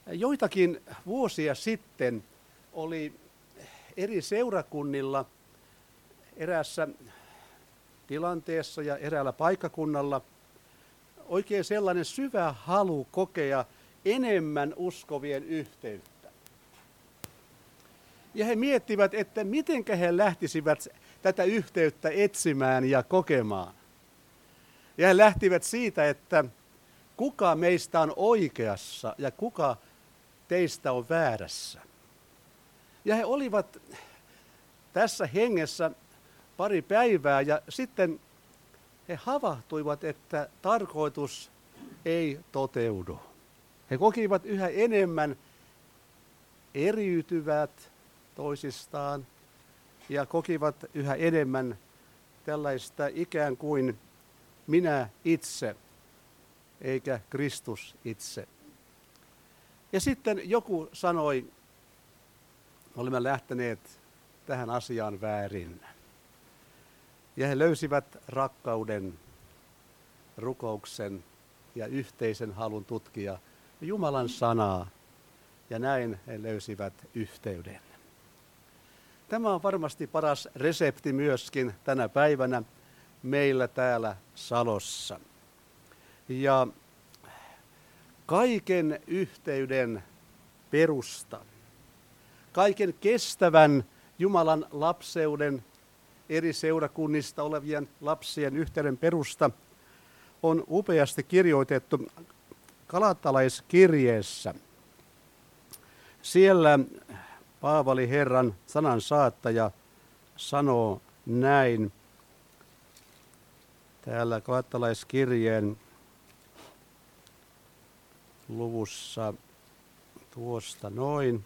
Joitakin vuosia sitten oli eri seurakunnilla eräässä tilanteessa ja eräällä paikkakunnalla oikein sellainen syvä halu kokea enemmän uskovien yhteyttä. Ja he miettivät, että mitenkä he lähtisivät tätä yhteyttä etsimään ja kokemaan. Ja he lähtivät siitä, että kuka meistä on oikeassa ja kuka teistä on väärässä. Ja he olivat tässä hengessä pari päivää ja sitten he havahtuivat, että tarkoitus ei toteudu. He kokivat yhä enemmän eriytyvät toisistaan ja kokivat yhä enemmän tällaista ikään kuin minä itse eikä Kristus itse. Ja sitten joku sanoi, olemme lähteneet tähän asiaan väärin. Ja he löysivät rakkauden, rukouksen ja yhteisen halun tutkia Jumalan sanaa. Ja näin he löysivät yhteyden. Tämä on varmasti paras resepti myöskin tänä päivänä meillä täällä Salossa. Ja kaiken yhteyden perusta, kaiken kestävän Jumalan lapseuden, eri seurakunnista olevien lapsien yhteyden perusta on upeasti kirjoitettu Galatalaiskirjeessä. Siellä Paavali Herran sanan saattaja sanoo näin. Täällä Galatalaiskirjeen luvussa tuosta noin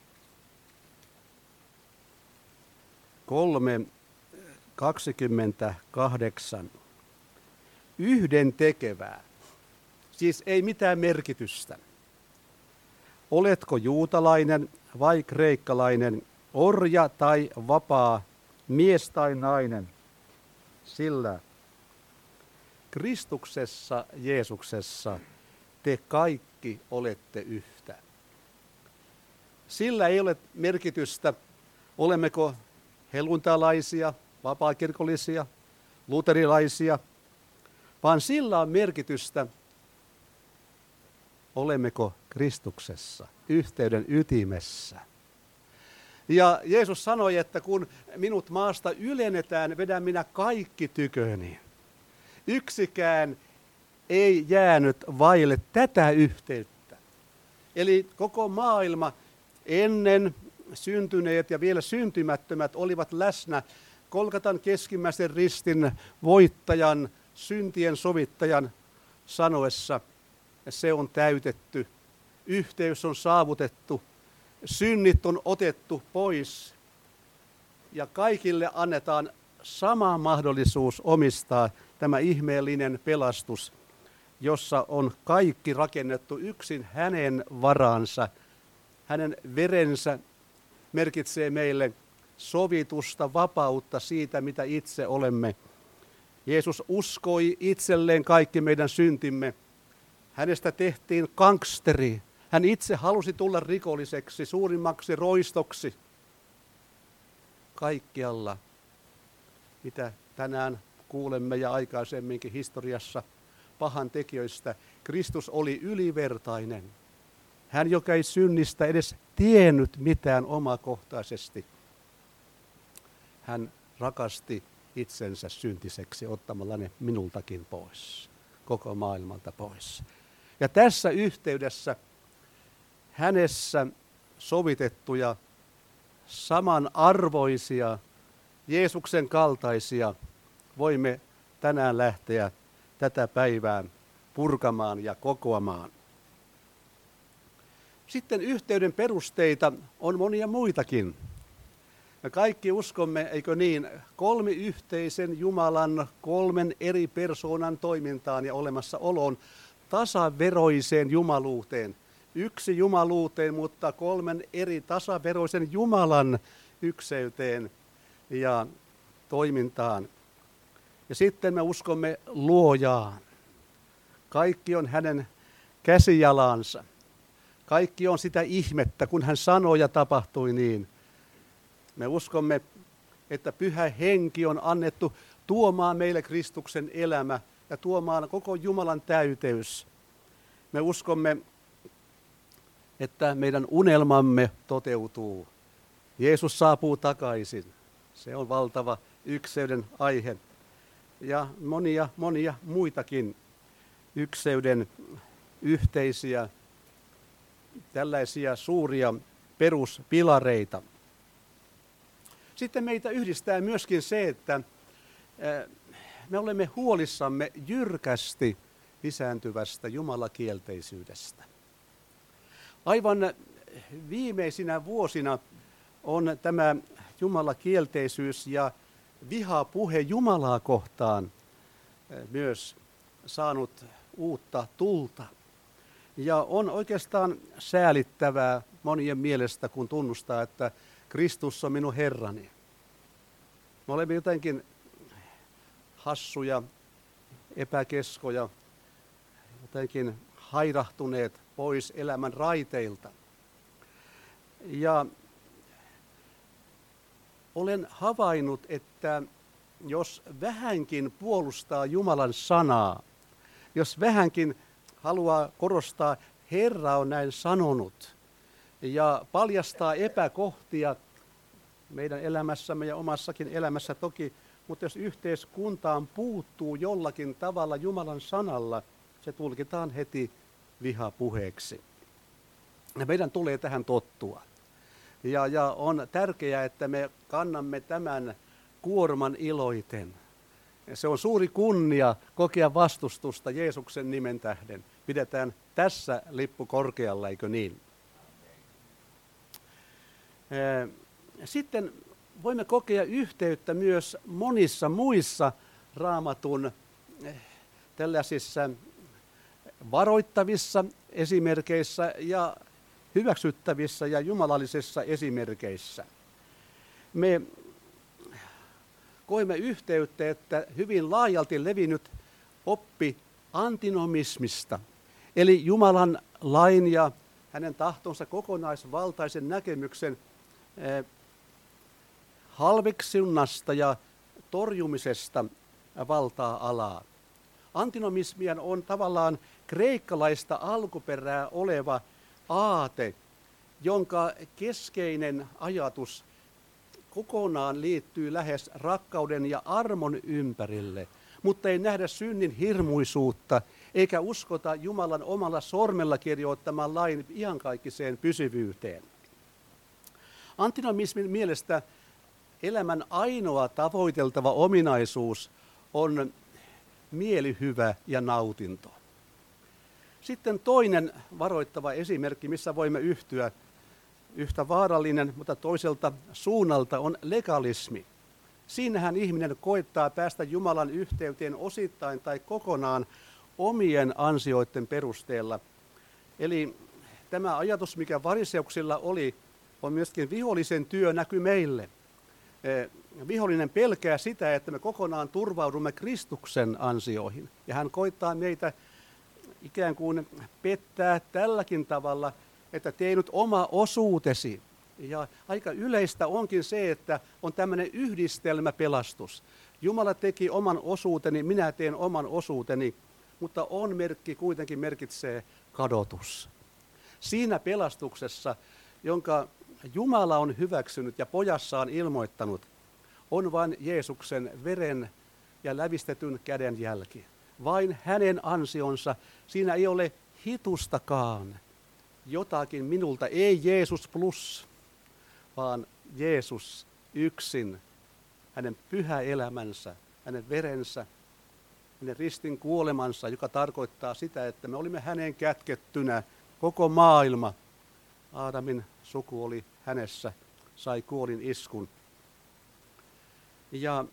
3:28. Yhdentekevää, siis ei mitään merkitystä. Oletko juutalainen vai kreikkalainen, orja tai vapaa, mies tai nainen, sillä Kristuksessa Jeesuksessa te kaikki olette yhtä. Sillä ei ole merkitystä, olemmeko helluntalaisia, vapaakirkollisia, luterilaisia, vaan sillä on merkitystä, olemmeko Kristuksessa, yhteyden ytimessä. Ja Jeesus sanoi, että kun minut maasta ylennetään, vedän minä kaikki tyköni. Yksikään ei jäänyt vaille tätä yhteyttä. Eli koko maailma ennen syntyneet ja vielä syntymättömät olivat läsnä Golgatan keskimmäisen ristin voittajan, syntien sovittajan sanoessa, se on täytetty, yhteys on saavutettu, synnit on otettu pois ja kaikille annetaan sama mahdollisuus omistaa tämä ihmeellinen pelastus, jossa on kaikki rakennettu yksin hänen varansa. Hänen verensä merkitsee meille sovitusta, vapautta siitä, mitä itse olemme. Jeesus uskoi itselleen kaikki meidän syntimme. Hänestä tehtiin gangsteri. Hän itse halusi tulla rikolliseksi, suurimmaksi roistoksi. Kaikkialla, mitä tänään kuulemme ja aikaisemminkin historiassa pahan tekijöistä, Kristus oli ylivertainen. Hän, joka ei synnistä edes tiennyt mitään omakohtaisesti. Hän rakasti itsensä syntiseksi ottamalla ne minultakin pois, koko maailmalta pois. Ja tässä yhteydessä hänessä sovitettuja, samanarvoisia, Jeesuksen kaltaisia voimme tänään lähteä tätä päivää purkamaan ja kokoamaan. Sitten yhteyden perusteita on monia muitakin. Me kaikki uskomme, eikö niin, kolmiyhteisen Jumalan, kolmen eri persoonan toimintaan ja olemassaoloon, tasaveroiseen jumaluuteen. Yksi jumaluuteen, mutta kolmen eri tasaveroisen Jumalan ykseyteen ja toimintaan. Ja sitten me uskomme luojaan. Kaikki on hänen käsijalansa. Kaikki on sitä ihmettä, kun hän sanoi ja tapahtui niin. Me uskomme, että Pyhä Henki on annettu tuomaan meille Kristuksen elämä ja tuomaan koko Jumalan täyteys. Me uskomme, että meidän unelmamme toteutuu. Jeesus saapuu takaisin. Se on valtava ykseyden aihe. Ja monia muitakin ykseyden yhteisiä tällaisia suuria peruspilareita. Sitten meitä yhdistää myöskin se, että me olemme huolissamme jyrkästi lisääntyvästä jumalakielteisyydestä. Aivan viimeisinä vuosina on tämä jumalakielteisyys ja vihapuhe Jumalaa kohtaan myös saanut uutta tulta. Ja on oikeastaan säälittävää monien mielestä, kun tunnustaa, että Kristus on minun Herrani. Me olemme jotenkin hassuja, epäkeskoja, jotenkin hairahtuneet pois elämän raiteilta. Ja olen havainnut, että jos vähänkin puolustaa Jumalan sanaa, jos vähänkin haluaa korostaa, Herra on näin sanonut, ja paljastaa epäkohtia meidän elämässämme ja omassakin elämässä toki, mutta jos yhteiskuntaan puuttuu jollakin tavalla Jumalan sanalla, se tulkitaan heti vihapuheeksi. Ja meidän tulee tähän tottua. Ja on tärkeää, että me kannamme tämän kuorman iloiten. Se on suuri kunnia kokea vastustusta Jeesuksen nimen tähden. Pidetään tässä lippu korkealla, eikö niin? Sitten voimme kokea yhteyttä myös monissa muissa Raamatun tällaisissa varoittavissa esimerkeissä ja hyväksyttävissä ja jumalallisissa esimerkeissä. Me koemme yhteyttä, että hyvin laajalti levinnyt oppi antinomismista, eli Jumalan lain ja hänen tahtonsa kokonaisvaltaisen näkemyksen halveksunnasta ja torjumisesta valtaa alaa. Antinomismia on tavallaan kreikkalaista alkuperää oleva aate, jonka keskeinen ajatus kokonaan liittyy lähes rakkauden ja armon ympärille, mutta ei nähdä synnin hirmuisuutta eikä uskota Jumalan omalla sormella kirjoittaman lain iankaikkiseen pysyvyyteen. Antinomismin mielestä elämän ainoa tavoiteltava ominaisuus on mielihyvä ja nautinto. Sitten toinen varoittava esimerkki, missä voimme yhtyä, yhtä vaarallinen, mutta toiselta suunnalta on legalismi. Siinähän ihminen koettaa päästä Jumalan yhteyteen osittain tai kokonaan omien ansioiden perusteella. Eli tämä ajatus, mikä fariseuksilla oli, on myöskin vihollisen työ näky meille. Vihollinen pelkää sitä, että me kokonaan turvaudumme Kristuksen ansioihin. Ja hän koittaa meitä ikään kuin pettää tälläkin tavalla, että tee nyt oma osuutesi. Ja aika yleistä onkin se, että on tämmöinen yhdistelmäpelastus. Jumala teki oman osuuteni, minä teen oman osuuteni, mutta on-merkki kuitenkin merkitsee kadotus. Siinä pelastuksessa, jonka Jumala on hyväksynyt ja pojassaan ilmoittanut, on vain Jeesuksen veren ja lävistetyn käden jälki. Vain hänen ansionsa, siinä ei ole hitustakaan jotakin minulta, ei Jeesus plus, vaan Jeesus yksin, hänen pyhä elämänsä, hänen verensä, hänen ristin kuolemansa, joka tarkoittaa sitä, että me olimme hänen kätkettynä, koko maailma. Aadamin suku oli hänessä, sai kuolin iskun. Ja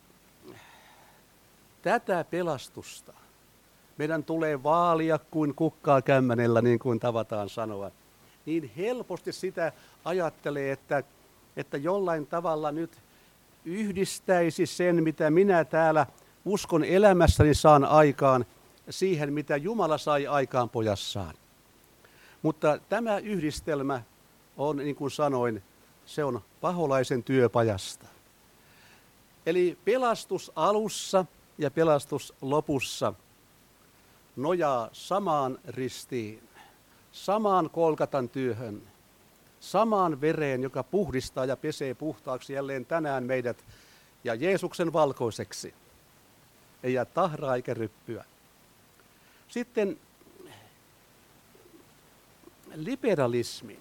tätä pelastusta meidän tulee vaalia kuin kukkaa kämmänellä, niin kuin tavataan sanoa. Niin helposti sitä ajattelee, että jollain tavalla nyt yhdistäisi sen, mitä minä täällä uskon elämässäni saan aikaan, siihen, mitä Jumala sai aikaan pojassaan. Mutta tämä yhdistelmä on, niin kuin sanoin, se on paholaisen työpajasta. Eli pelastus alussa ja pelastus lopussa nojaa samaan ristiin, samaan Golgatan työhön, samaan vereen, joka puhdistaa ja pesee puhtaaksi jälleen tänään meidät ja Jeesuksen valkoiseksi. Ei jää tahraa eikä ryppyä. Sitten liberalismi.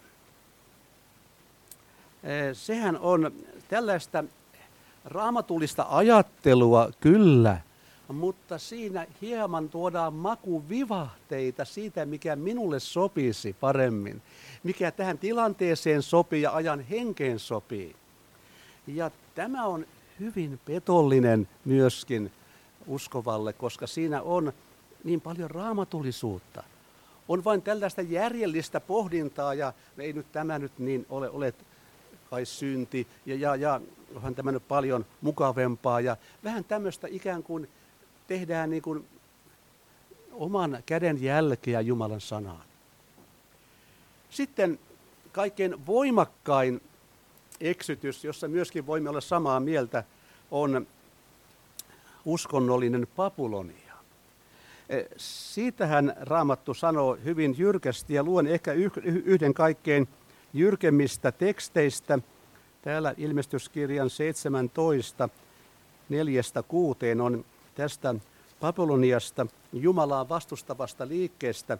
Sehän on tällaista raamatullista ajattelua kyllä, mutta siinä hieman tuodaan makuvivahteita siitä, mikä minulle sopisi paremmin, mikä tähän tilanteeseen sopii ja ajan henkeen sopii. Ja tämä on hyvin petollinen myöskin uskovalle, koska siinä on niin paljon raamatullisuutta. On vain tällaista järjellistä pohdintaa ja ei nyt tämä nyt niin ole kai synti ja onhan tämä nyt paljon mukavempaa ja vähän tämmöistä ikään kuin tehdään niin kuin oman käden jälkeä Jumalan sanaan. Sitten kaikkein voimakkain eksytys, jossa myöskin voimme olla samaa mieltä, on uskonnollinen Babylonia. Siitähän Raamattu sanoo hyvin jyrkästi ja luen ehkä yhden kaikkein jyrkemmistä teksteistä. Täällä ilmestyskirjan 17, 4-6 on tästä Babyloniasta, Jumalaa vastustavasta liikkeestä,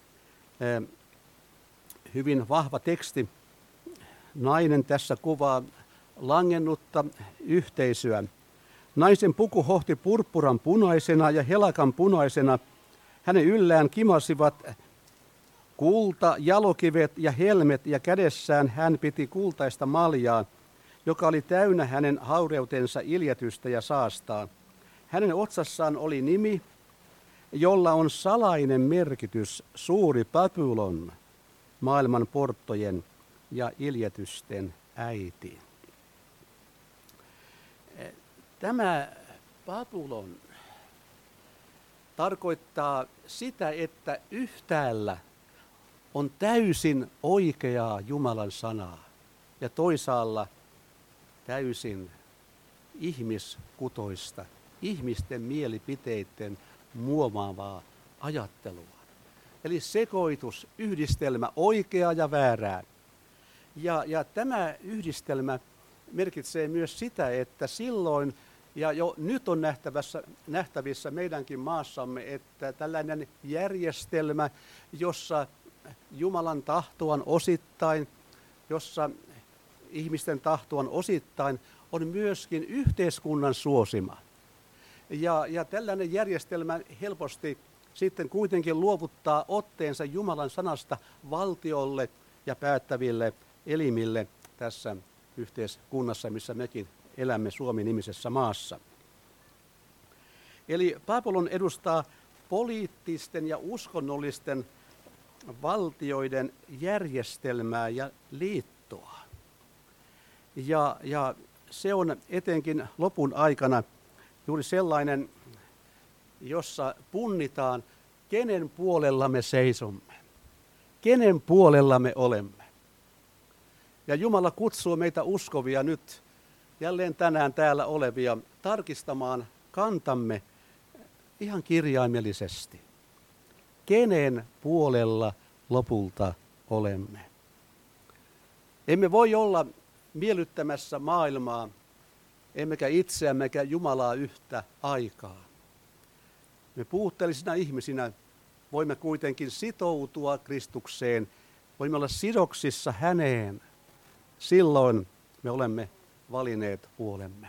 hyvin vahva teksti. Nainen tässä kuvaa langennutta yhteisöä. Naisen puku hohti purppuran punaisena ja helakan punaisena. Hänen yllään kimasivat kulta, jalokivet ja helmet ja kädessään hän piti kultaista maljaa, joka oli täynnä hänen haureutensa iljetystä ja saastaan. Hänen otsassaan oli nimi, jolla on salainen merkitys, suuri Babylon, maailman porttojen ja iljetysten äiti. Tämä Babylon tarkoittaa sitä, että yhtäällä on täysin oikeaa Jumalan sanaa ja toisaalla täysin ihmiskutoista, ihmisten mielipiteiden muovaavaa ajattelua. Eli sekoitus, yhdistelmä oikeaa ja väärää. Ja tämä yhdistelmä merkitsee myös sitä, että silloin, ja jo nyt on nähtävissä meidänkin maassamme, että tällainen järjestelmä, jossa Jumalan tahto on osittain, jossa ihmisten tahto on osittain, on myöskin yhteiskunnan suosima. Ja tällainen järjestelmä helposti sitten kuitenkin luovuttaa otteensa Jumalan sanasta valtiolle ja päättäville elimille tässä yhteiskunnassa, missä mekin elämme Suomi-nimisessä maassa. Eli Babylon edustaa poliittisten ja uskonnollisten valtioiden järjestelmää ja liittoa. Ja se on etenkin lopun aikana juuri sellainen, jossa punnitaan, kenen puolella me seisomme, kenen puolella me olemme. Ja Jumala kutsuu meitä uskovia nyt, jälleen tänään täällä olevia, tarkistamaan kantamme ihan kirjaimellisesti. Kenen puolella lopulta olemme? Emme voi olla miellyttämässä maailmaa, emmekä itseämmekä Jumalaa yhtä aikaa. Me puutteellisina ihmisinä voimme kuitenkin sitoutua Kristukseen, voimme olla sidoksissa häneen. Silloin me olemme valinneet puolemme.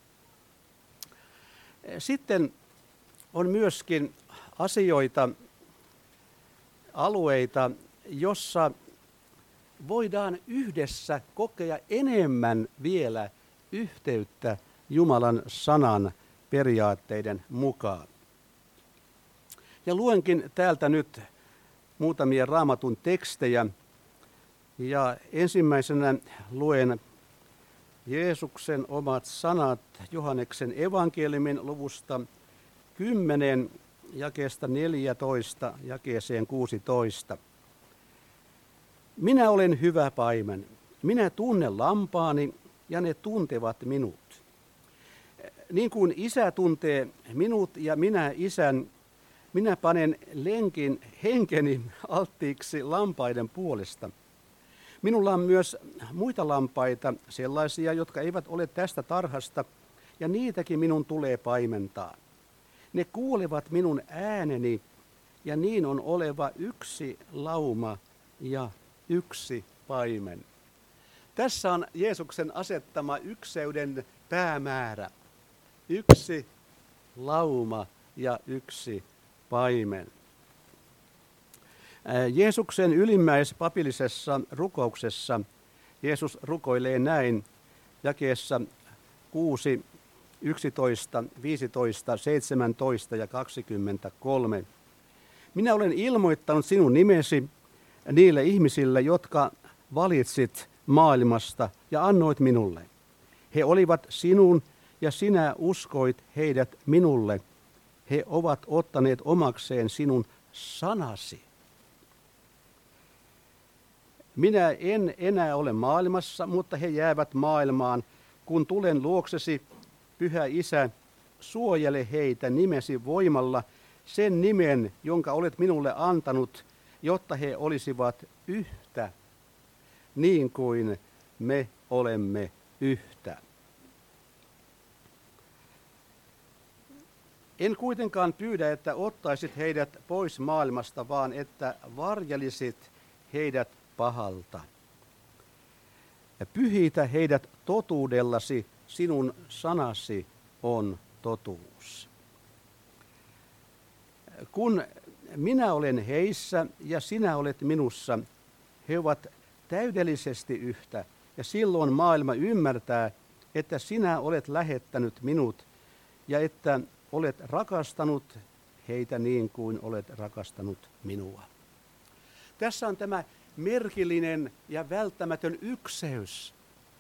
Sitten on myöskin alueita, jossa voidaan yhdessä kokea enemmän vielä yhteyttä Jumalan sanan periaatteiden mukaan. Ja luenkin täältä nyt muutamia Raamatun tekstejä. Ja ensimmäisenä luen Jeesuksen omat sanat Johanneksen evankeliumin luvusta 10, jakeesta 14 jakeeseen 16. Minä olen hyvä paimen. Minä tunnen lampaani ja ne tuntevat minut. Niin kuin isä tuntee minut ja minä isän, minä panen henkeni alttiiksi lampaiden puolesta. Minulla on myös muita lampaita, sellaisia, jotka eivät ole tästä tarhasta, ja niitäkin minun tulee paimentaa. Ne kuulevat minun ääneni, ja niin on oleva yksi lauma ja yksi paimen. Tässä on Jeesuksen asettama ykseyden päämäärä. Yksi lauma ja yksi paimen. Jeesuksen ylimmäispapillisessa rukouksessa Jeesus rukoilee näin jakeessa 6, 11, 15, 17 ja 23. Minä olen ilmoittanut sinun nimesi niille ihmisille, jotka valitsit maailmasta ja annoit minulle. He olivat sinun ja sinä uskoit heidät minulle. He ovat ottaneet omakseen sinun sanasi. Minä en enää ole maailmassa, mutta he jäävät maailmaan. Kun tulen luoksesi, Pyhä Isä, suojele heitä nimesi voimalla, sen nimen, jonka olet minulle antanut, jotta he olisivat yhtä, niin kuin me olemme yhtä. En kuitenkaan pyydä, että ottaisit heidät pois maailmasta, vaan että varjelisit heidät pahalta. Ja pyhitä heidät totuudellasi, sinun sanasi on totuus. Kun minä olen heissä ja sinä olet minussa, he ovat täydellisesti yhtä, ja silloin maailma ymmärtää, että sinä olet lähettänyt minut ja että olet rakastanut heitä niin kuin olet rakastanut minua. Tässä on tämä merkillinen ja välttämätön ykseys.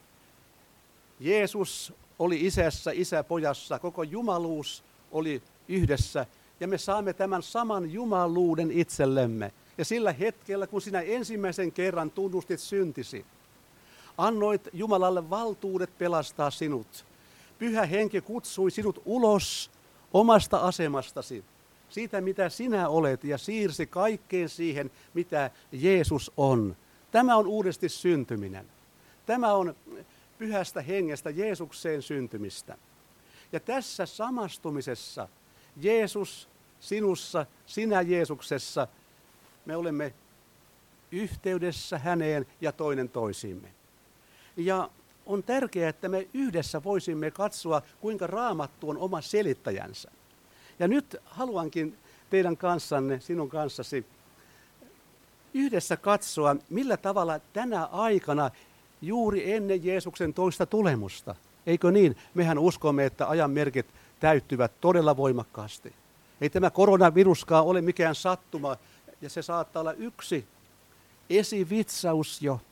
Jeesus oli isässä, isä pojassa, koko jumaluus oli yhdessä, ja me saamme tämän saman jumaluuden itsellemme. Ja sillä hetkellä, kun sinä ensimmäisen kerran tunnustit syntisi, annoit Jumalalle valtuudet pelastaa sinut. Pyhä Henki kutsui sinut ulos omasta asemastasi, siitä mitä sinä olet, ja siirsi kaikkeen siihen, mitä Jeesus on. Tämä on uudesti syntyminen. Tämä on Pyhästä Hengestä Jeesukseen syntymistä. Ja tässä samastumisessa Jeesus sinussa, sinä Jeesuksessa, me olemme yhteydessä häneen ja toinen toisiimme. Ja on tärkeää, että me yhdessä voisimme katsoa, kuinka Raamattu on oma selittäjänsä. Ja nyt haluankin teidän kanssanne, sinun kanssasi, yhdessä katsoa, millä tavalla tänä aikana juuri ennen Jeesuksen toista tulemusta. Eikö niin? Mehän uskomme, että ajan merkit täyttyvät todella voimakkaasti. Ei tämä koronaviruskaan ole mikään sattuma, ja se saattaa olla yksi esivitsaus jo.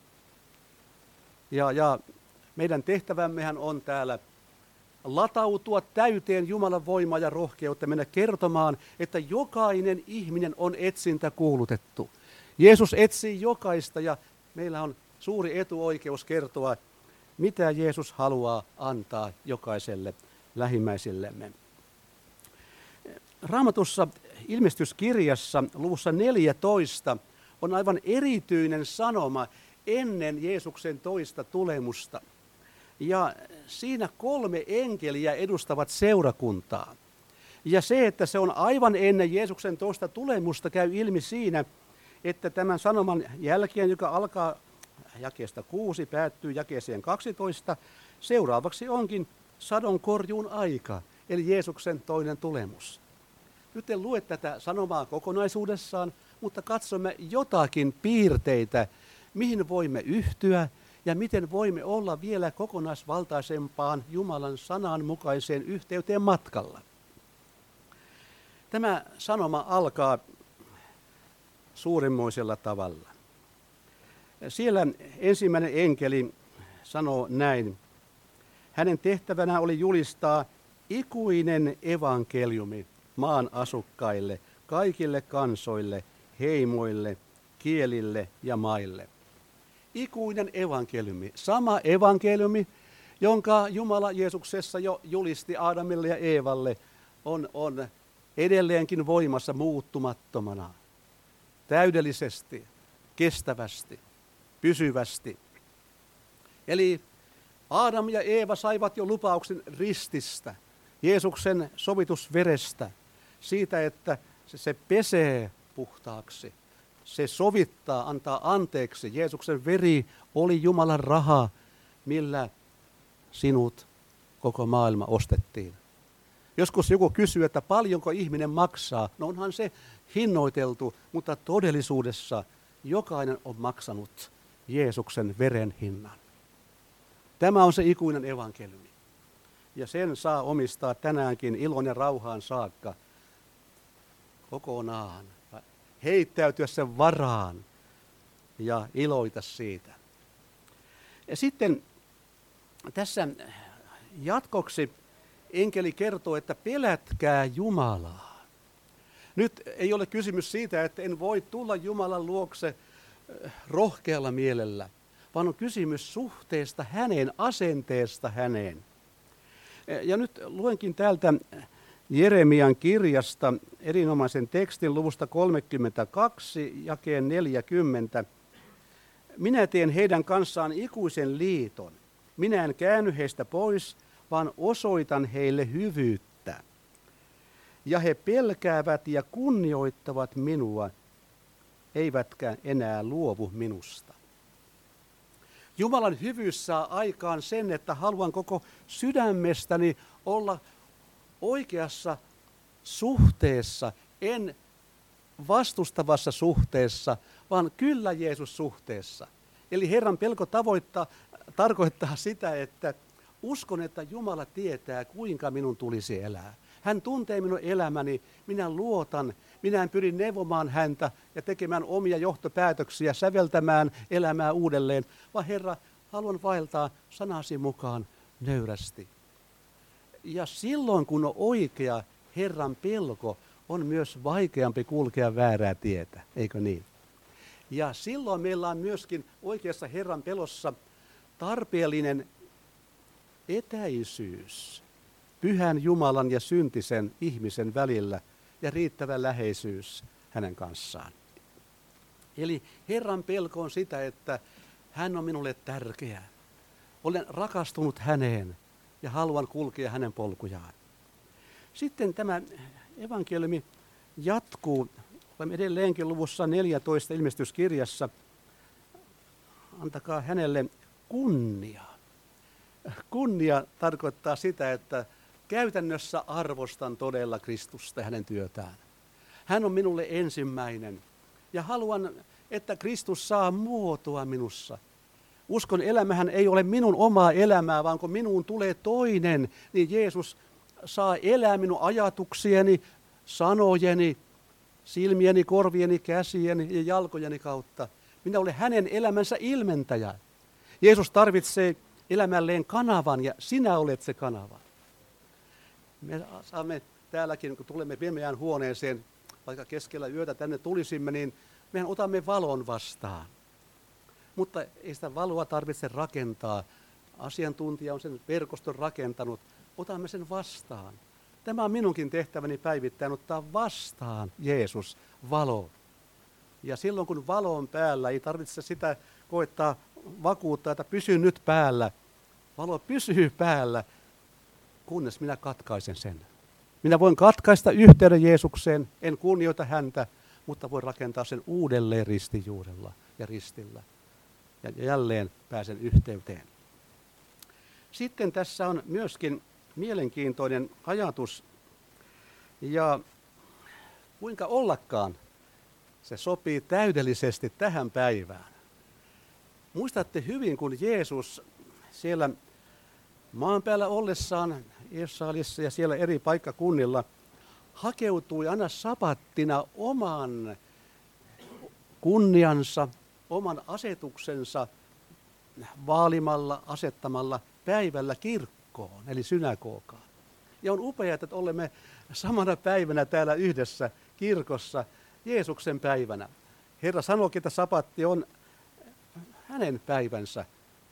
Ja meidän tehtävämmehän on täällä latautua täyteen Jumalan voimaa ja rohkeutta, mennä kertomaan, että jokainen ihminen on etsintä kuulutettu. Jeesus etsii jokaista, ja meillä on suuri etuoikeus kertoa, mitä Jeesus haluaa antaa jokaiselle lähimmäisillemme. Raamatussa ilmestyskirjassa luvussa 14 on aivan erityinen sanoma ennen Jeesuksen toista tulemusta. Ja siinä 3 enkeliä edustavat seurakuntaa. Ja se, että se on aivan ennen Jeesuksen toista tulemusta, käy ilmi siinä, että tämän sanoman jälkeen, joka alkaa jakeesta 6, päättyy jakeeseen 12, seuraavaksi onkin sadonkorjuun aika, eli Jeesuksen toinen tulemus. Nyt en lue tätä sanomaa kokonaisuudessaan, mutta katsomme jotakin piirteitä, mihin voimme yhtyä ja miten voimme olla vielä kokonaisvaltaisempaan Jumalan sanan mukaiseen yhteyteen matkalla. Tämä sanoma alkaa suuremmoisella tavalla. Siellä ensimmäinen enkeli sanoo näin. Hänen tehtävänä oli julistaa ikuinen evankeliumi maan asukkaille, kaikille kansoille, heimoille, kielille ja maille. ikuinen evankeliumi. Sama evankeliumi, jonka Jumala Jeesuksessa jo julisti Aadamille ja Eevalle, on edelleenkin voimassa muuttumattomana, täydellisesti, kestävästi, pysyvästi. Eli Aadam ja Eeva saivat jo lupauksen rististä, Jeesuksen sovitusverestä, siitä, että se pesee puhtaaksi. Se sovittaa, antaa anteeksi. Jeesuksen veri oli Jumalan raha, millä sinut koko maailma ostettiin. Joskus joku kysyy, että paljonko ihminen maksaa. No onhan se hinnoiteltu, mutta todellisuudessa jokainen on maksanut Jeesuksen veren hinnan. Tämä on se ikuinen evankeliumi. Ja sen saa omistaa tänäänkin ilon ja rauhaan saakka kokonaan. Heittäytyä sen varaan ja iloita siitä. Ja sitten tässä jatkoksi enkeli kertoo, että pelätkää Jumalaa. Nyt ei ole kysymys siitä, että en voi tulla Jumalan luokse rohkealla mielellä, vaan on kysymys suhteesta häneen, asenteesta häneen. Ja nyt luenkin täältä Jeremian kirjasta erinomaisen tekstin luvusta 32, jakeen 40. Minä teen heidän kanssaan ikuisen liiton. Minä en käänny heistä pois, vaan osoitan heille hyvyyttä. Ja he pelkäävät ja kunnioittavat minua, eivätkä enää luovu minusta. Jumalan hyvyys saa aikaan sen, että haluan koko sydämestäni olla oikeassa suhteessa, en vastustavassa suhteessa, vaan kyllä Jeesus suhteessa. Eli Herran pelko tarkoittaa sitä, että uskon, että Jumala tietää, kuinka minun tulisi elää. Hän tuntee minun elämäni, minä luotan, minä en pyri neuvomaan häntä ja tekemään omia johtopäätöksiä, säveltämään elämää uudelleen, vaan Herra, haluan vaeltaa sanasi mukaan nöyrästi. Ja silloin, kun on oikea Herran pelko, on myös vaikeampi kulkea väärää tietä, eikö niin? Ja silloin meillä on myöskin oikeassa Herran pelossa tarpeellinen etäisyys pyhän Jumalan ja syntisen ihmisen välillä ja riittävä läheisyys hänen kanssaan. Eli Herran pelko on sitä, että hän on minulle tärkeä. Olen rakastunut häneen ja haluan kulkea hänen polkujaan. Sitten tämä evankeliumi jatkuu. Olemme edelleenkin luvussa 14 ilmestyskirjassa. Antakaa hänelle kunnia. Kunnia tarkoittaa sitä, että käytännössä arvostan todella Kristusta ja hänen työtään. Hän on minulle ensimmäinen ja haluan, että Kristus saa muotoa minussa. Uskon elämähän ei ole minun omaa elämää, vaan kun minuun tulee toinen, niin Jeesus saa elää minun ajatuksieni, sanojeni, silmieni, korvieni, käsieni ja jalkojeni kautta. Minä olen hänen elämänsä ilmentäjä. Jeesus tarvitsee elämälleen kanavan ja sinä olet se kanava. Me saamme täälläkin, kun tulemme pimeään huoneeseen, vaikka keskellä yötä tänne tulisimme, niin mehän otamme valon vastaan. Mutta ei sitä valoa tarvitse rakentaa. Asiantuntija on sen verkoston rakentanut. Otamme sen vastaan. Tämä on minunkin tehtäväni päivittäin ottaa vastaan Jeesus, valo. Ja silloin kun valo on päällä, ei tarvitse sitä koettaa vakuuttaa, että pysy nyt päällä. Valo pysyy päällä, kunnes minä katkaisen sen. Minä voin katkaista yhteyden Jeesukseen, en kunnioita häntä, mutta voin rakentaa sen uudelleen ristijuurella ja ristillä. Ja jälleen pääsen yhteyteen. Sitten tässä on myöskin mielenkiintoinen ajatus, ja kuinka ollakaan se sopii täydellisesti tähän päivään. Muistatte hyvin, kun Jeesus siellä maan päällä ollessaan Israelissa ja siellä eri paikkakunnilla hakeutui aina sapattina oman kunniansa, oman asetuksensa vaalimalla, asettamalla päivällä kirkkoon, eli synagogaan. Ja on upeaa, että olemme samana päivänä täällä yhdessä kirkossa, Jeesuksen päivänä. Herra sanoikin, että sapatti on hänen päivänsä.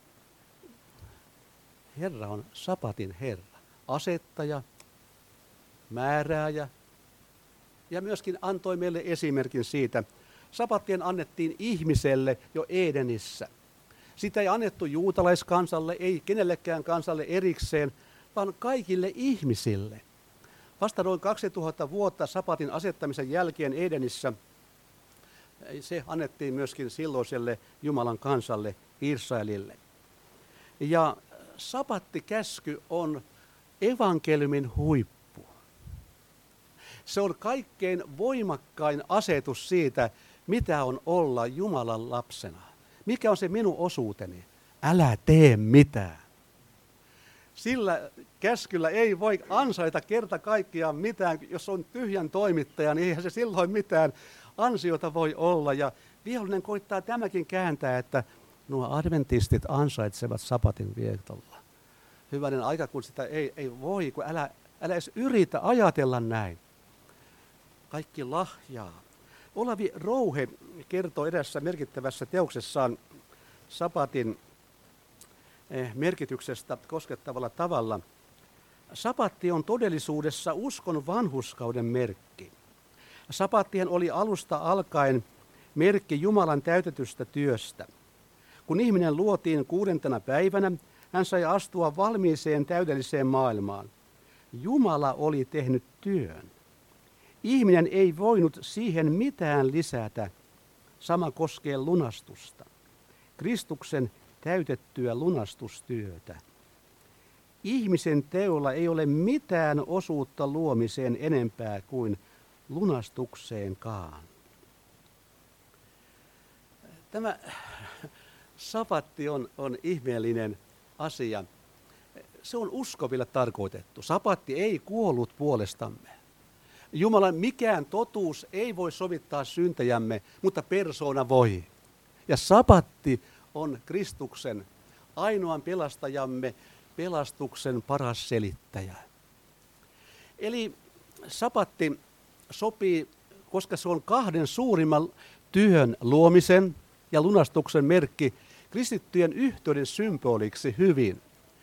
Herra on sapatin Herra, asettaja, määrääjä ja myöskin antoi meille esimerkin siitä. Sapattien annettiin ihmiselle jo Edenissä. Sitä ei annettu juutalaiskansalle, ei kenellekään kansalle erikseen, vaan kaikille ihmisille. Vasta noin 2000 vuotta sapatin asettamisen jälkeen Edenissä se annettiin myöskin silloiselle Jumalan kansalle, Israelille. Ja sapattikäsky on evankeliumin huippu. Se on kaikkein voimakkain asetus siitä, mitä on olla Jumalan lapsena. Mikä on se minun osuuteni? Älä tee mitään. Sillä käskyllä ei voi ansaita kerta kaikkiaan mitään. Jos on tyhjän toimittaja, niin eihän se silloin mitään ansiota voi olla. Ja vihollinen koittaa tämäkin kääntää, että nuo adventistit ansaitsevat sapatin vietolla. Hyvänen aika, kun sitä ei voi, kun älä edes yritä ajatella näin. Kaikki lahjaa. Olavi Rouhe kertoo edessä merkittävässä teoksessaan sapatin merkityksestä koskettavalla tavalla. Sapatti on todellisuudessa uskon vanhurskauden merkki. Sapattihan oli alusta alkaen merkki Jumalan täytetystä työstä. Kun ihminen luotiin 6. päivänä, hän sai astua valmiiseen täydelliseen maailmaan. Jumala oli tehnyt työn. Ihminen ei voinut siihen mitään lisätä. Sama koskee lunastusta. Kristuksen täytettyä lunastustyötä. Ihmisen teolla ei ole mitään osuutta luomiseen enempää kuin lunastukseenkaan. Tämä sapatti on ihmeellinen asia. Se on uskoville tarkoitettu. Sapatti ei kuollut puolestamme. Jumalan mikään totuus ei voi sovittaa syntejämme, mutta persoona voi. Ja sapatti on Kristuksen, ainoan pelastajamme, pelastuksen paras selittäjä. Eli sapatti sopii, koska se on kahden suurimman työn luomisen ja lunastuksen merkki, kristittyjen yhteyden symboliksi hyvin.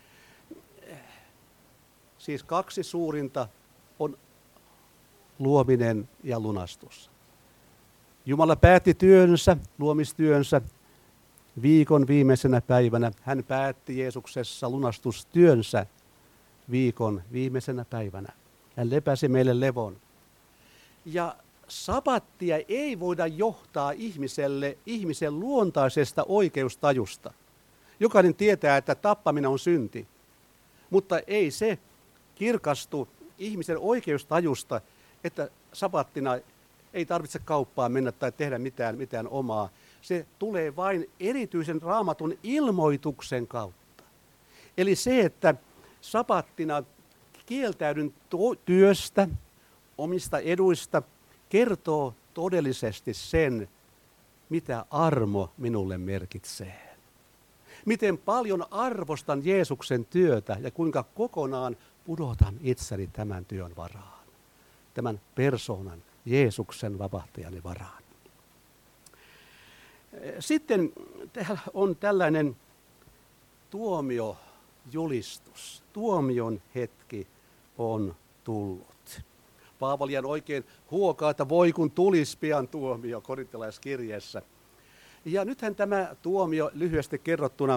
Siis kaksi suurinta on luominen ja lunastus. Jumala päätti työnsä, luomistyönsä viikon viimeisenä päivänä. Hän päätti Jeesuksessa lunastustyönsä viikon viimeisenä päivänä. Hän lepäsi meille levon. Ja sapattia ei voida johtaa ihmisen luontaisesta oikeustajusta. Jokainen tietää, että tappaminen on synti, mutta ei se kirkastu ihmisen oikeustajusta, että sapattina ei tarvitse kauppaan mennä tai tehdä mitään omaa. Se tulee vain erityisen Raamatun ilmoituksen kautta. Eli se, että sapattina kieltäydyn työstä, omista eduista, kertoo todellisesti sen, mitä armo minulle merkitsee. Miten paljon arvostan Jeesuksen työtä ja kuinka kokonaan pudotan itseni tämän työn varaan. Tämän persoonan, Jeesuksen vapahtajani varaan. Sitten täällä on tällainen tuomiojulistus. Tuomion hetki on tullut. Paavalian oikein huokaa, että voi kun tulisi pian tuomio korintalaiskirjeessä. Ja nythän tämä tuomio lyhyesti kerrottuna,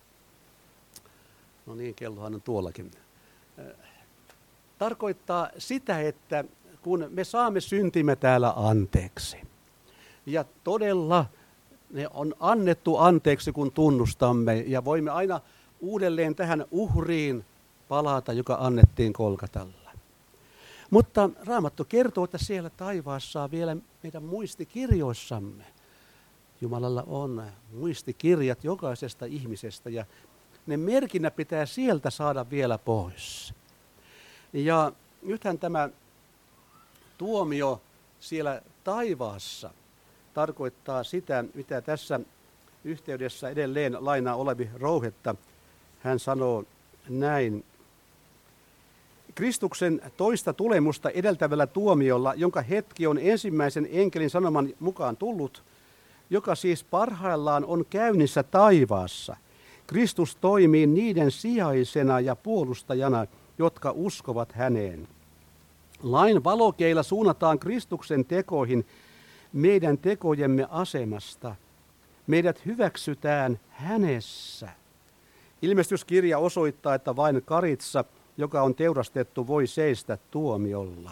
no niin, kellohan on tuollakin, tarkoittaa sitä, että kun me saamme syntimme täällä anteeksi, ja todella ne on annettu anteeksi, kun tunnustamme, ja voimme aina uudelleen tähän uhriin palata, joka annettiin Golgatalla. Mutta Raamattu kertoo, että siellä taivaassa on vielä meidän muistikirjoissamme. Jumalalla on muistikirjat jokaisesta ihmisestä, ja ne merkinnät pitää sieltä saada vielä pois. Ja nythän tämä tuomio siellä taivaassa tarkoittaa sitä, mitä tässä yhteydessä edelleen lainaa Olavi Rouhetta. Hän sanoo näin. Kristuksen toista tulemusta edeltävällä tuomiolla, jonka hetki on ensimmäisen enkelin sanoman mukaan tullut, joka siis parhaillaan on käynnissä taivaassa. Kristus toimii niiden sijaisena ja puolustajana, jotka uskovat häneen. Lain valokeila suunnataan Kristuksen tekoihin meidän tekojemme asemasta. Meidät hyväksytään hänessä. Ilmestyskirja osoittaa, että vain karitsa, joka on teurastettu, voi seistä tuomiolla.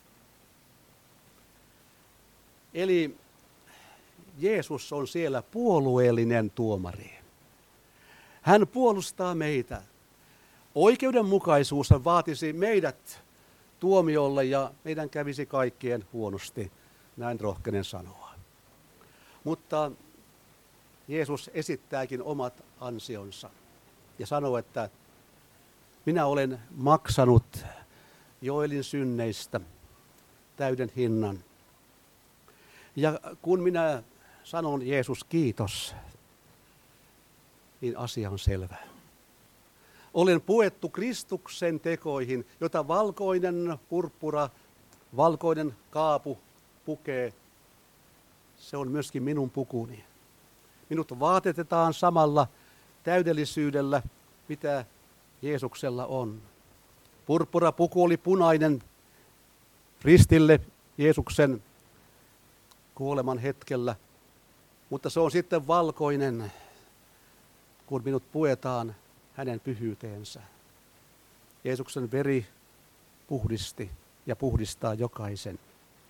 Eli Jeesus on siellä puolueellinen tuomari. Hän puolustaa meitä. Oikeudenmukaisuus vaatisi meidät tuomiolle ja meidän kävisi kaikkien huonosti, näin rohkenen sanoa. Mutta Jeesus esittääkin omat ansionsa ja sanoo, että minä olen maksanut Joelin synneistä täyden hinnan. Ja kun minä sanon Jeesus kiitos, niin asia on selvä. Olen puettu Kristuksen tekoihin, jota valkoinen purppura, valkoinen kaapu pukee. Se on myöskin minun pukuni. Minut vaatetetaan samalla täydellisyydellä, mitä Jeesuksella on. Purppura puku oli punainen ristille Jeesuksen kuoleman hetkellä, mutta se on sitten valkoinen, kun minut puetaan hänen pyhyyteensä. Jeesuksen veri puhdisti ja puhdistaa jokaisen.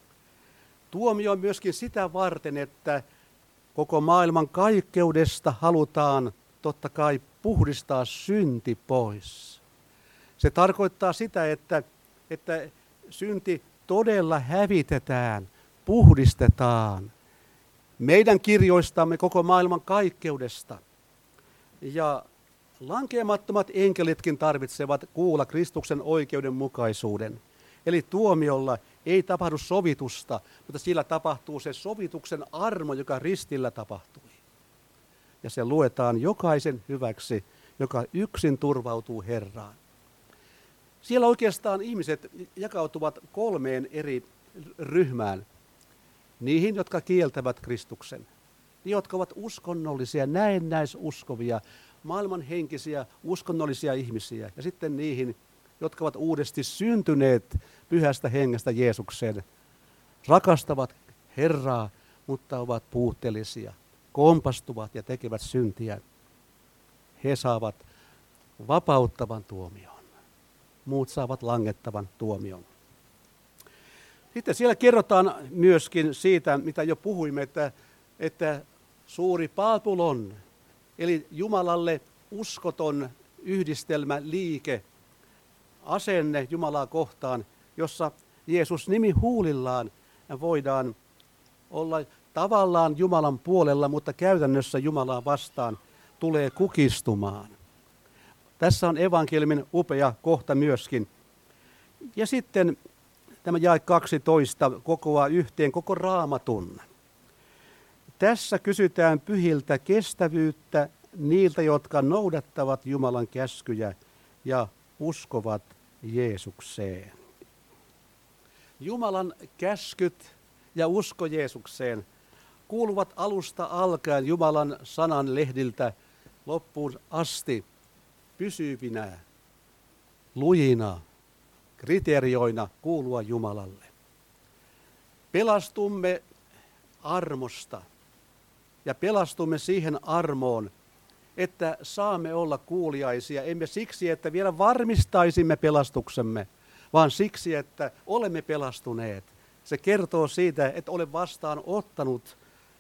Tuomio on myöskin sitä varten, että koko maailman kaikkeudesta halutaan totta kai puhdistaa synti pois. Se tarkoittaa sitä, että synti todella hävitetään, puhdistetaan meidän kirjoistamme koko maailman kaikkeudesta. Ja lankeamattomat enkelitkin tarvitsevat kuulla Kristuksen oikeudenmukaisuuden. Eli tuomiolla ei tapahdu sovitusta, mutta sillä tapahtuu se sovituksen armo, joka ristillä tapahtui. Ja se luetaan jokaisen hyväksi, joka yksin turvautuu Herraan. Siellä oikeastaan ihmiset jakautuvat 3 eri ryhmään. Niihin, jotka kieltävät Kristuksen. Ne, jotka ovat uskonnollisia, näennäisuskovia, maailmanhenkisiä, uskonnollisia ihmisiä. Ja sitten niihin, jotka ovat uudesti syntyneet pyhästä hengestä Jeesukseen. Rakastavat Herraa, mutta ovat puutteellisia, kompastuvat ja tekevät syntiä. He saavat vapauttavan tuomion. Muut saavat langettavan tuomion. Sitten siellä kerrotaan myöskin siitä, mitä jo puhuimme, että suuri Babylon, eli Jumalalle uskoton yhdistelmä, liike, asenne Jumalaa kohtaan, jossa Jeesus nimi huulillaan voidaan olla tavallaan Jumalan puolella, mutta käytännössä Jumalaa vastaan tulee kukistumaan. Tässä on evankeliumin upea kohta myöskin. Ja sitten tämä jae 12 kokoaa yhteen koko Raamatun. Tässä kysytään pyhiltä kestävyyttä niiltä, jotka noudattavat Jumalan käskyjä ja uskovat Jeesukseen. Jumalan käskyt ja usko Jeesukseen kuuluvat alusta alkaen Jumalan sanan lehdiltä loppuun asti pysyvinä, lujina, kriteerioina kuulua Jumalalle. Pelastumme armosta ja pelastumme siihen armoon, että saamme olla kuuliaisia, emme siksi, että vielä varmistaisimme pelastuksemme, vaan siksi, että olemme pelastuneet. Se kertoo siitä, että olen vastaan ottanut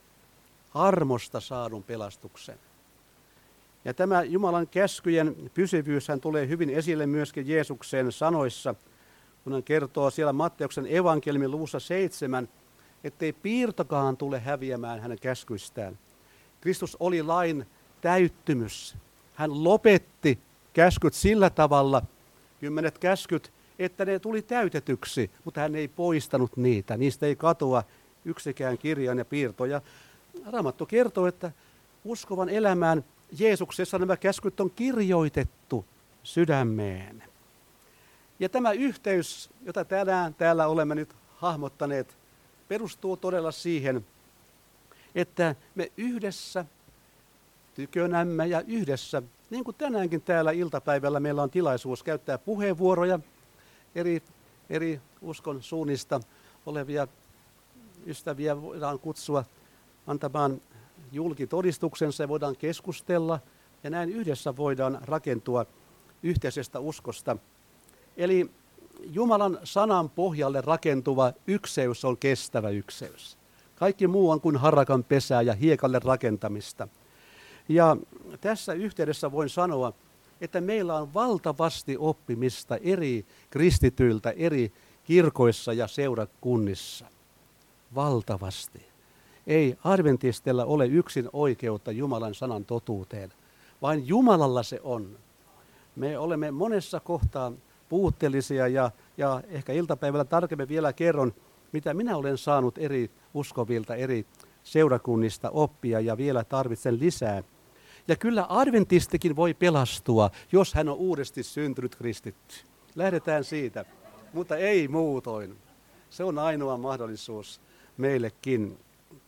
armosta saadun pelastuksen. Ja tämä Jumalan käskyjen pysyvyyshän tulee hyvin esille myöskin Jeesuksen sanoissa, kun hän kertoo siellä Matteuksen evankeliumin luvussa 7, ettei piirtokaan tule häviämään hänen käskyistään. Kristus oli lain täyttymys. Hän lopetti käskyt sillä tavalla, 10 käskyt, että ne tuli täytetyksi, mutta hän ei poistanut niitä. Niistä ei katoa yksikään kirjain ja piirto. Ja Raamattu kertoo, että uskovan elämään Jeesuksessa nämä käskyt on kirjoitettu sydämeen. Ja tämä yhteys, jota tänään täällä olemme nyt hahmottaneet, perustuu todella siihen, että me yhdessä tykönämme ja yhdessä, niin kuin tänäänkin täällä iltapäivällä meillä on tilaisuus käyttää puheenvuoroja eri uskon suunnista olevia ystäviä voidaan kutsua antamaan julkitodistuksensa ja voidaan keskustella ja näin yhdessä voidaan rakentua yhteisestä uskosta. Eli Jumalan sanan pohjalle rakentuva ykseys on kestävä ykseys. Kaikki muu on kuin harakan pesää ja hiekalle rakentamista. Ja tässä yhteydessä voin sanoa, että meillä on valtavasti oppimista eri kristityiltä, eri kirkoissa ja seurakunnissa. Valtavasti. Ei adventistilla ole yksin oikeutta Jumalan sanan totuuteen, vain Jumalalla se on. Me olemme monessa kohtaa puutteellisia ja ehkä iltapäivällä tarkemmin vielä kerron, mitä minä olen saanut eri uskovilta, eri seurakunnista oppia ja vielä tarvitsen lisää. Ja kyllä adventistikin voi pelastua, jos hän on uudesti syntynyt kristitty. Lähdetään siitä, mutta ei muutoin. Se on ainoa mahdollisuus meillekin.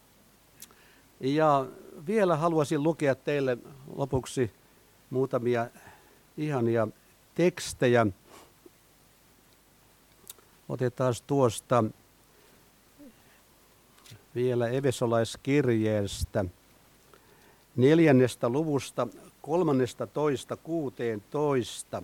Ja vielä haluaisin lukea teille lopuksi muutamia ihania tekstejä. Otetaan tuosta vielä Efesolaiskirjeestä 4. luvusta 13-16.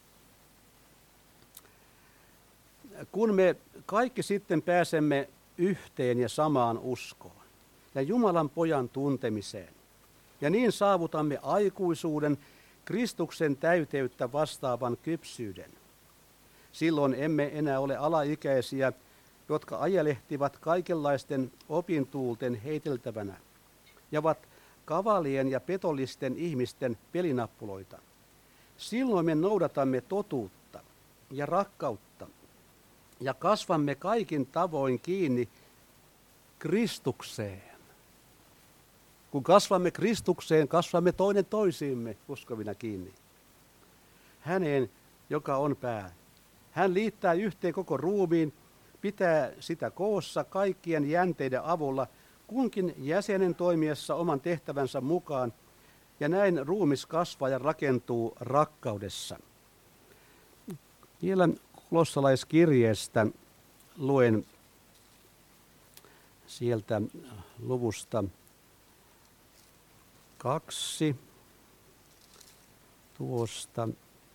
Kun me kaikki sitten pääsemme yhteen ja samaan uskoon ja Jumalan pojan tuntemiseen, ja niin saavutamme aikuisuuden Kristuksen täyteyttä vastaavan kypsyyden. Silloin emme enää ole alaikäisiä, jotka ajelehtivat kaikenlaisten opintuulten heiteltävänä ja ovat kavalien ja petollisten ihmisten pelinappuloita. Silloin me noudatamme totuutta ja rakkautta ja kasvamme kaikin tavoin kiinni Kristukseen. Kun kasvamme Kristukseen, kasvamme toinen toisiimme uskovina kiinni. Häneen, joka on pää. Hän liittää yhteen koko ruumiin, pitää sitä koossa kaikkien jänteiden avulla, kunkin jäsenen toimiessa oman tehtävänsä mukaan, ja näin ruumis kasvaa ja rakentuu rakkaudessa. Vielä kolossalaiskirjeestä luen sieltä luvusta 2 tuosta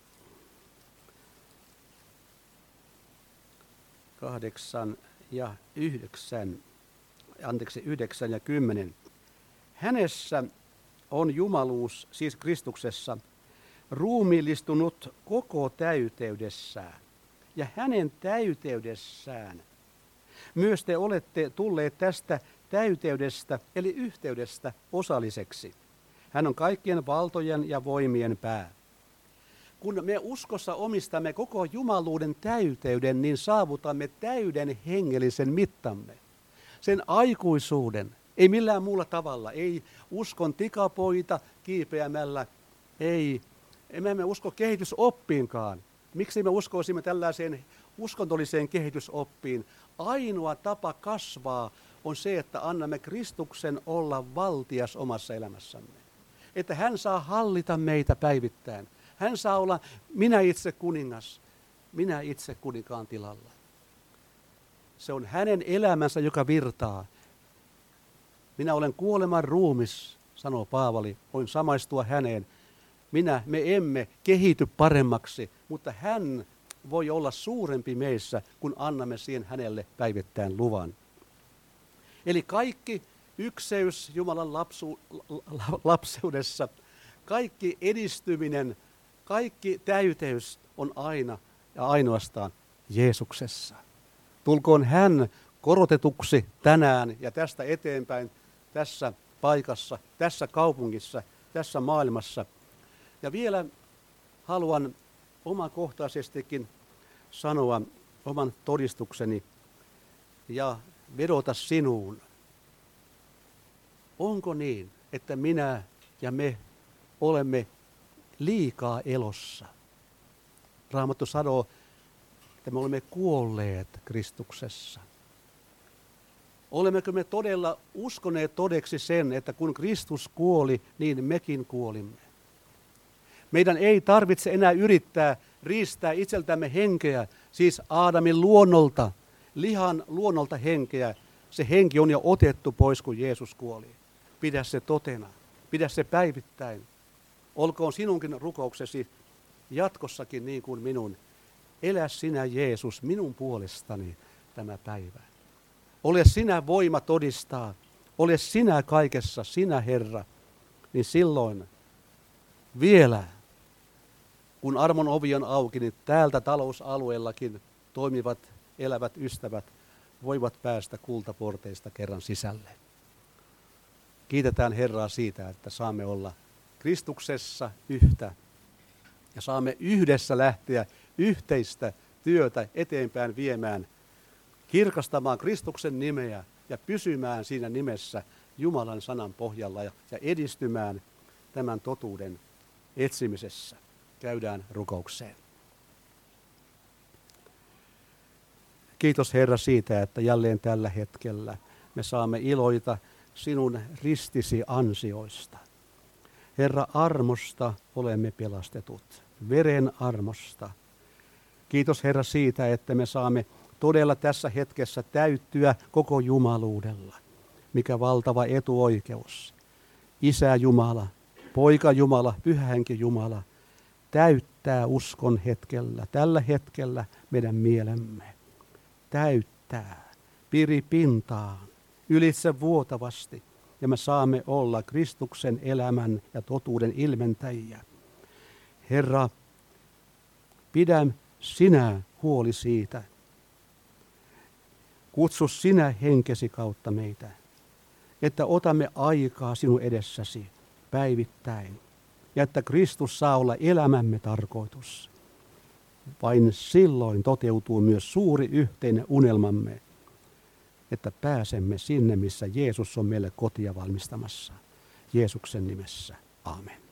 8 ja 9 ja 10. Hänessä on jumaluus, siis Kristuksessa, ruumiillistunut koko täyteydessään. Ja hänen täyteydessään myös te olette tulleet tästä täyteydestä, eli yhteydestä osalliseksi. Hän on kaikkien valtojen ja voimien pää. Kun me uskossa omistamme koko jumaluuden täyteyden, niin saavutamme täyden hengellisen mittamme. Sen aikuisuuden, ei millään muulla tavalla, ei uskon tikapoita kiipeämällä, emme me usko kehitysoppiinkaan. Miksi me uskoisimme tällaiseen uskontolliseen kehitysoppiin? Ainoa tapa kasvaa on se, että annamme Kristuksen olla valtias omassa elämässämme. Että hän saa hallita meitä päivittäin. Hän saa olla minä itse kuningas, minä itse kuninkaan tilalla. Se on hänen elämänsä, joka virtaa. Minä olen kuoleman ruumis, sanoo Paavali, voin samaistua häneen. Me emme kehity paremmaksi, mutta hän voi olla suurempi meissä, kun annamme siihen hänelle päivittäin luvan. Eli kaikki ykseys Jumalan lapseudessa, kaikki edistyminen, kaikki täyteys on aina ja ainoastaan Jeesuksessa. Tulkoon hän korotetuksi tänään ja tästä eteenpäin tässä paikassa, tässä kaupungissa, tässä maailmassa. Ja vielä haluan omakohtaisestikin sanoa oman todistukseni ja vedota sinuun. Onko niin, että minä ja me olemme liikaa elossa? Raamattu sanoo, että me olemme kuolleet Kristuksessa. Olemmeko me todella uskoneet todeksi sen, että kun Kristus kuoli, niin mekin kuolimme. Meidän ei tarvitse enää yrittää riistää itseltämme henkeä, siis Aadamin luonnolta, lihan luonnolta henkeä. Se henki on jo otettu pois, kun Jeesus kuoli. Pidä se totena, pidä se päivittäin. Olkoon sinunkin rukouksesi jatkossakin niin kuin minun. Elä sinä, Jeesus, minun puolestani tämä päivä. Ole sinä voima todistaa, ole sinä kaikessa, sinä Herra, niin silloin vielä, kun armon ovi on auki, niin täältä talousalueellakin toimivat, elävät ystävät voivat päästä kultaporteista kerran sisälle. Kiitetään Herraa siitä, että saamme olla Kristuksessa yhtä ja saamme yhdessä lähteä yhteistä työtä eteenpäin viemään, kirkastamaan Kristuksen nimeä ja pysymään siinä nimessä Jumalan sanan pohjalla ja edistymään tämän totuuden etsimisessä. Käydään rukoukseen. Kiitos Herra siitä, että jälleen tällä hetkellä me saamme iloita sinun ristisi ansioista. Herra, armosta olemme pelastetut, veren armosta. Kiitos Herra siitä, että me saamme todella tässä hetkessä täyttyä koko jumaluudella. Mikä valtava etuoikeus. Isä Jumala, Poika Jumala, Pyhä Henki Jumala täyttää uskon hetkellä, tällä hetkellä meidän mielemme. Täyttää piripintaan, ylitse vuotavasti, ja me saamme olla Kristuksen elämän ja totuuden ilmentäjiä. Herra, pidä sinä huoli siitä. Kutsu sinä henkesi kautta meitä, että otamme aikaa sinun edessäsi päivittäin, ja että Kristus saa olla elämämme tarkoitus. Vain silloin toteutuu myös suuri yhteinen unelmamme, että pääsemme sinne, missä Jeesus on meille kotia valmistamassa. Jeesuksen nimessä. Aamen.